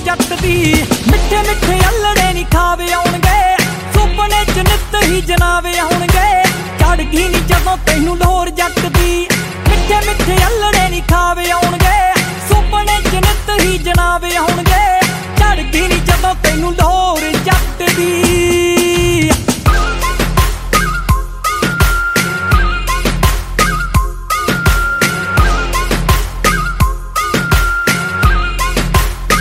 जट दी मिठे मिठे अल्लड़े नी खावे आउणगे सुपने च नित ही जनावे आउणगे चढ़ गई नी जदों तैनूं